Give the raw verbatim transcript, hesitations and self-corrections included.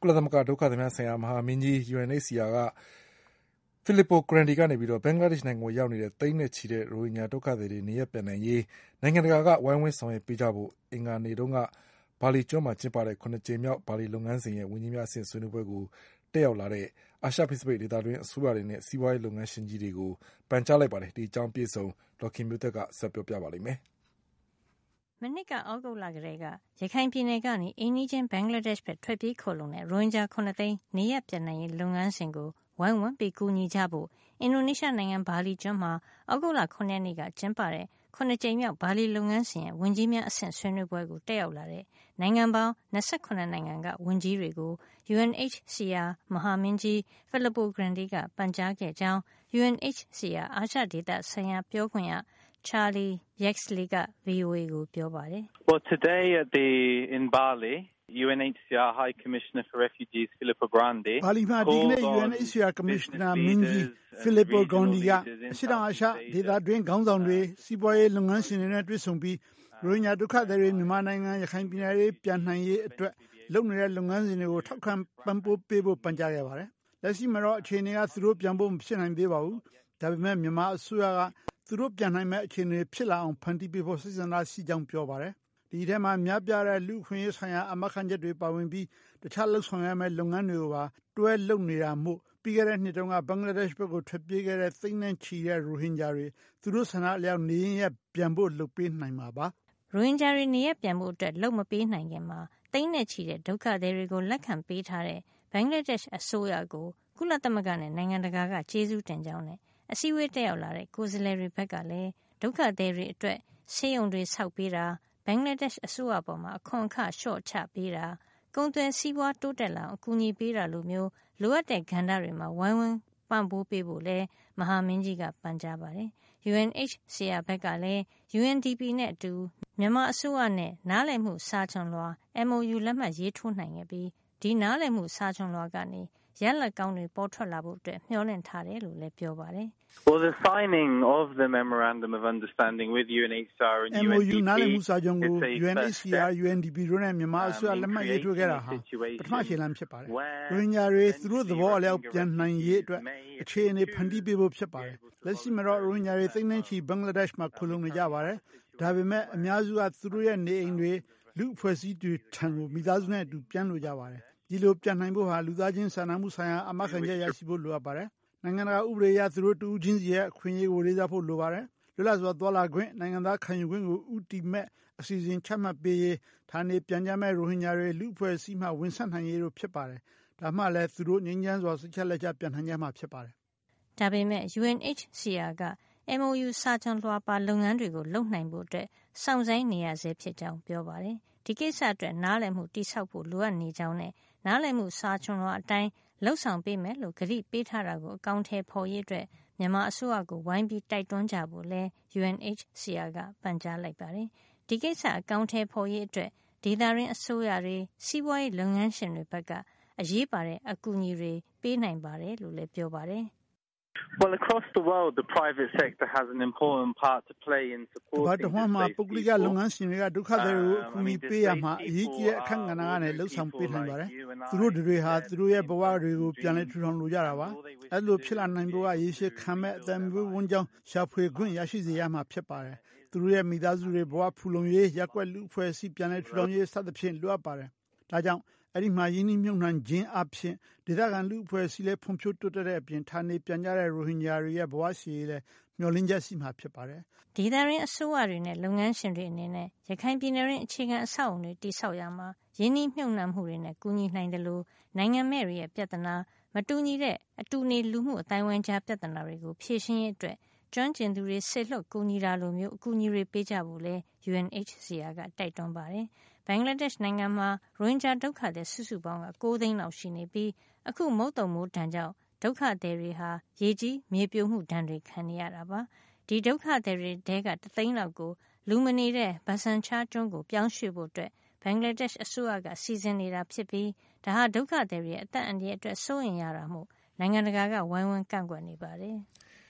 ကုလသမဂ္ဂဒုက္ခသည်များဆိုင်ရာမဟာမင်းကြီး U N H C R က Filippo Grandi ကနေပြီးတော့ဘင်္ဂလားဒေ့ရှ်နိုင်ငံကိုရောက်နေတဲ့သိန်းနဲ့ချီတဲ့ရိုဟင်ဂျာဒုက္ခသည်တွေနေရပ်ပြန်နိုင်ရေးနိုင်ငံတကာကဝိုင်းဝန်းဆောင်ရွက်ပေးကြဖို့အင်္ဂါနေ့တုန်းကဘာလီကျွန်းမှာကျင်းပတဲ့ခုနှစ်ကြိမ်မြောက်ဘာလီလုပ်ငန်းစဉ်ရဲ့ဝန်ကြီးများအဆင့်ဆွေးနွေးပွဲကိုတက်ရောက်လာတဲ့အာရှဖိစိဖိတ်ဒေသတွင်းအစိုးရတွေနဲ့စီးပွားရေးလုပ်ငန်းရှင်ကြီးတွေကိုပန်ကြားလိုက်ပါတယ်ဒီအကြောင်းပြည့်စုံဒေါက်ခင်မျိုးသက်ကဆက်ပြောပြပါလိမ့်မယ်မနစ်ကအောက်တိုဘာလကလေးကရခိုင်ပြည်နယ်ကနေအိန္ဒိချင်းဘင်္ဂလားဒေ့ရှ်ဘက်ထွက်ပြေးခိုလုံတဲ့ရိုဟင်ဂျာခုနှစ်သိန်းနေရပ်ပြန်နိုင်ရေးလုပ်ငန်းစဉ်ကိုဝိုင်းဝန်းပြီးကူညီကြဖို့အင်ဒိုနီးရှားနိုင်ငံဘာလီကျွန်းမှာအောက်တိုဘာလခုနှစ်ရက်နေ့ကကျင်းပတဲ့ခုနှစ်ကြိမ်မြောက်ဘာလီလုပ်ငန်းစဉ်ရဲ့ဝန်ကြီးများအဆင့်ဆွေးနွေးပွဲကိုတက်ရောက်လာတဲ့နိုင်ငံပေါင်း၂၈နိုင်ငံကဝန်ကြီးတွေကို U N H C R မဟာမင်းကြီး Filippo Grandi ကပန်ကြားခဲ့ကြောင်း U N H C R အာရှဒေသဆိုင်ရာပြောခွင့်ရCharlie Yaxley က V O A ကိုပြောပါတယ် Well, today at the in Bali, U N H C R High Commissioner for Refugees Filippo Grandi ဘာလီမှာဒီကနေ့ U N H C R Commissioner မင်းကြီး Filippo Grandi ကအရှေ့တောင်အာရှဒေသတွင်းခေါင်းဆောင်တွေစီးပွားရေးလုပ်ငန်းရှင်တွေနဲ့တွေ့ဆုံပြီးရိုဟင်ဂျာဒုက္ခသည်တွေမြန်မာနိုင်ငံရခိုင်ပြည်နယ်ရေးပြန်နိုင်ရေးအတွက်လုပ်နေတဲ့လုပ်ငန်းစဉ်တွေကိုထောက်ခံပံ့ပိုးပေးဖို့ပန်ကြားခဲ့ပါတယ်လက်ရှိမှာတော့အခြေအနေကသူတို့ပြန်ဖို့မဖြစ်နိုင်သေးပါဘူးဒါပေမဲ့မြန်မာအစိုးရကသူတို့ပြန်နိုင်မဲ့အခြေအနေဖြစ်လာအောင်ဖန်တီးပေးဖို့စိတ်ဆန္ဒရှိကြောင်းပြောပါတယ်ဒီထဲမှာများပြားတဲ့လူခွင့်ရေးဆိုင်ရာအမခန့်ချက်တွေပါဝင်ပြီးတခြားလှုပ်ဆောင်ရမယ့်လုပ်ငန်းတွေကိုပါတွဲလုပ်နေတာမို့ပြီးခဲ့တဲ့နှစ်တုန်းကဘင်္ဂလားဒေ့ရှ်ဘက်ကိုထွက်ပြေးခဲ့တဲ့သိန်းနဲ့ချီတဲ့ရိုဟင်ဂျာတွေသူတို့ဆန္ဒအလျောက်နေရင်ရပြန်ဖို့လုပ်ပေးနိုင်မှာပါရိုဟင်ဂျာတွေနေရပြန်ဖို့အတွက်လုပ်မပေးနိုင်ခင်မှာသိန်းနဲ့ချီတဲ့ဒုက္ခသည်တွေကိုလက်ခံပေးထားတဲ့ဘင်္ဂလားဒေ့ရှ်အစိုးရကိုကုလသမဂ္ဂနဲ့နိုင်ငံတကာကကျေးဇူးတင်ကြောင်းနဲ့အစည်းအဝေးတက်ရောက်လာတဲ့ကိုယ်စားလှယ်တွေဘက်ကလည်းဒုက္ခသည်တွေအတွက်ဆေးရုံတွေဆောက်ပေးတာဘင်္ဂလားဒေ့ရှ်အစိုးရပေါ်မှာအခွန်အခလျှော့ချပေးတာကုန်သွယ်စီးပွားတိုးတက်လာအောင်အကူအညီပေးတာလိုမျိုးလိုအပ်တဲ့ကဏ္ဍတွေမှာဝိုင်းဝန်းပံ့ပိုးပေးဖို့လည်းမဟာမင်းကြီးကပန်ကြားပါတယ် U N H C R ဘက်ကလည်း U N D P နဲ့အတူမြန်မာအစိုးရနဲ့နားလည်မှုစာချွန်လွှာ M O U လက်မှတ်ရေးထိုးနိုင်ခဲ့ပြီးဒီနားလည်မှုစာချွန်လွှာကနေရလဒ်ကောင်းတွေပေါ်ထွက်လာဖို့အတွက်မျှော်လင့်ထားတယ်လို့လည်းပြောပါတယ် Well, the signing of the Memorandum of Understanding with U N H C R and M O U နားလည်မှုစာချုပ်ကို U N H C R U N D P တို့နဲ့မြန်မာအစိုးရလက်မှတ်ရေးထိုးခဲ့တာဟာပထမခြေလှမ်းဖြစ်ပါတယ်ရိုဟင်ဂျာတွေသူတို့သဘောအလျောက်ပြန်နိုင်ရေးအတွက်အခြေအနေဖန်တီးပေးဖို့ဖြစ်ပါတယ်လက်ရှိမှာတော့ရိုဟင်ဂျာတွေသိန်းနဲ့ချီဘင်္ဂလားဒေ့ရှ်မှာခိုလုံနေကြပါတယ်ဒါပေမဲ့အများစုကသူတို့ရဲ့နေအိမ်တွေလူအဖွဲ့အစည်းတွေထံကိုမိသားစုနဲ့အတူပြန်လို့ကြပါတယ်ဒီလိုပြန်နိုင်ဖို့ဟာလူသားချင်းစာနာမှုဆိုင်ရာအမခံချက်ရရှိဖို့လိုအပ်ပါတယ်နိုင်ငံတကာဥပဒေအရသူတို့တူးချင်းစီရဲ့အခွင့်အရေးကိုလေးစားဖို့လိုပါတယ်လွတ်လပ်စွာသွားလာခွင့်နိုင်ငံသားခံယူခွင့်ကိုဥတီမဲ့အစီအစဉ်ချမှတ်ပေးရေးဌာနေပြန်ကြမဲ့ရိုဟင်ဂျာတွေလူအဖွဲ့အစည်းမှဝန်ဆက်နိုင်ရေးတို့ဖြစ်ပါတယ်ဒါမှလည်းသူတို့ငြိမ်းချမ်းစွာစိတ်ချလက်ချပြန်နိုင်ကြမှာဖြစ်ပါတယ်ဒါပေမဲ့ U N H C R က M O U စာချွန်လွှာပါလုပ်ငန်းတွေကိုလုပ်နိုင်ဖို့အတွက်စောင့်ဆိုင်းနေရဆဲဖြစ်ကြောင်းပြောပါတယ်ဒီကိစ္စအတွက်နားလည်မှုတိဆောက်ဖို့လိုအပ်နေကြောင်းနဲ့နားလည်မှုစာချွန်လွှာအတိုင်းလှုပ်ဆောင်ပေးမယ်လို့ကတိပေးထားတာကိုအကောင့်ထဲပေါ်ရေးအတွက်မြန်မာအစိုးရကိုဝိုင်းပြီးတိုက်တွန်းကြဖို့လဲ U N H C R ကပန်ကြားလိုက်ပါတယ်ဒီကိစ္စအကောင့်ထဲပေါ်ရေးအတွက်ဒေသရင်းအစိုးရတွေစီးပွားရေးလုပ်ငန်းရှင်တွေဘက်ကအရေးပါတဲ့အကူအညီတွေပေးနိုင်ပါတယ်လို့လည်းပြောပါတယ် Well, across the world, the private sector has an important part to play in supporting the people. ဘာတမှာပုဂ္ဂလိကလုပ်ငန်းရှင်တွေကဒုက္ခသည်တွေကိုအကူအညီပေးရမှာအရေးကြီးတဲ့အခန်းကဏ္ဍကနေလှုပ်ဆောင်ပေးနိုင်ပါတယ်။သူတို့တွေဟာသူတို့ရဲ့ဘဝတွေကိုပြန်လည်ထူထောင်လိုကြတာပါ။အဲလိုဖြစ်လာနိုင်ဖို့ကရေရှည်ခံမဲ့အသက်မွေးဝမ်းကြောင်းရှာဖွေခွင့်ရရှိစေရမှာဖြစ်ပါတယ်။သူတို့ရဲ့မိသားစုတွေဘဝဖူလုံရေးရက်ွက်လူအဖွဲ့အစည်းပြန်လည်ထူထောင်ရေးစသဖြင့်လိုအပ်ပါတယ်။ဒါကြောင့်အဲ့ဒီမှာယင်းနှိမ့်မြုံနှံခြင်းအဖြစ်ဒေသခံလူအဖွဲ့အစည်းလဲဖွံ့ဖြိုးတိုးတက်တဲ့အပြင်ဌာနေပြန်ကြတဲ့ရိုဟင်ဂျာတွေရဲ့ဘဝရှည်လဲမျှော်လင့်ချက်ရှိမှာဖြစ်ပါတယ်။ဒေသရင်းအစိုးရတွေနဲ့လုပ်ငန်းရှင်တွေအနေနဲ့ရခိုင်ပြည်နယ်ရင်းအခြေခံအဆောက်အုံတွေတိစောက်ရမှာယင်းနှိမ့်မြုံနှံမှုတွေနဲ့ကူညီနိုင်တယ်လို့နိုင်ငံမဲ့တွေရဲ့ပြဿနာမတူညီတဲ့အတူနေလူမှုအတိုင်းဝိုင်းကြားပြဿနာတွေကိုဖြေရှင်းရေးအတွက်ကျွမ်းကျင်သူတွေဆေလွတ်ကူညီတာလိုမျိုးအကူအညီတွေပေးကြဖို့လဲ U N H C R ကတိုက်တွန်းပါတယ်။ဘင်္ဂလားဒေ့ရှ်နိုင်ငံမှာရိုဟင်ဂျာဒုက္ခသည်စုစုပေါင်းက၉သိန်းလောက်ရှိနေပြီးအခုမုတ်တုံမိုးဒဏ်ကြောင့်ဒုက္ခသည်တွေဟာရေကြီးမြေပြိုမှုဒဏ်တွေခံနေရတာပါ။ဒီဒုက္ခသည်တွေတဲကတသိန်းလောက်ကိုလူမနေတဲ့ဘာဆန်ချာကျွန်းကိုပြောင်းရွှေ့ဖို့အတွက်ဘင်္ဂလားဒေ့ရှ်အစိုးရကစီစဉ်နေတာဖြစ်ပြီးဒါဟာဒုက္ခသည်တွေရဲ့အသက်အန္တရာယ်အတွက်စိုးရိမ်ရတာမို့နိုင်ငံတကာကဝိုင်းဝန်းကန့်ကွက်နေပါတယ်။